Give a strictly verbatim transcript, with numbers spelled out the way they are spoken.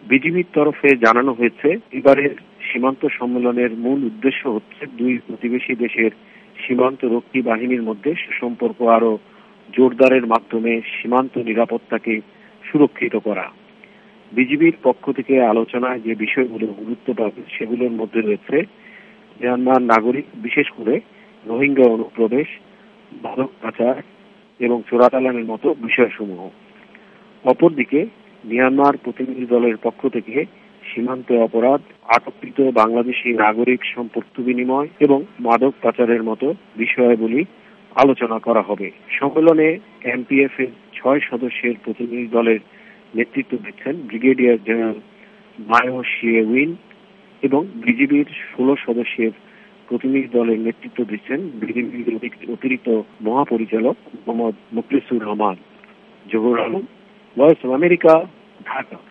বিজিবির তরফে জানানো হয়েছে, এবারের সীমান্ত সম্মেলনের মূল উদ্দেশ্য হচ্ছে দুই প্রতিবেশী দেশের সীমান্ত রক্ষী বাহিনীর মধ্যে সুসম্পর্ক আরো জোরদারের মাধ্যমে সীমান্ত নিরাপত্তাকে সুরক্ষিত করা। বিজিবির পক্ষ থেকে আলোচনায় যে বিষয়গুলো গুরুত্ব পাবে সেগুলোর মধ্যে রয়েছে মিয়ানমার নাগরিক, বিশেষ করে রোহিঙ্গা অনুপ্রবেশ, মাদক পাচার এবং চোরাচালানের মতো বিষয়সমূহ। অপরদিকে মিয়ানমার প্রতিনিধি দলের পক্ষ থেকে সীমান্তে অপরাধ, আটককৃত বাংলাদেশি নাগরিক সম্পর্ক বিনিময় এবং মাদক পাচারের মতো বিষয়াবলী আলোচনা করা হবে। সম্মেলনে এমপিএফ এর ছয় সদস্যের প্রতিনিধি দলের নেতৃত্ব দিচ্ছেন brigadier general Myo Shwe Win এবং বিজিবির ষোলো সদস্যের প্রতিনিধি দলের নেতৃত্ব দিচ্ছেন বিজিবির অতিরিক্ত মহাপরিচালক Mohammad Mukhlisur Rahman. Zahur Alam, voice of America, Dhaka.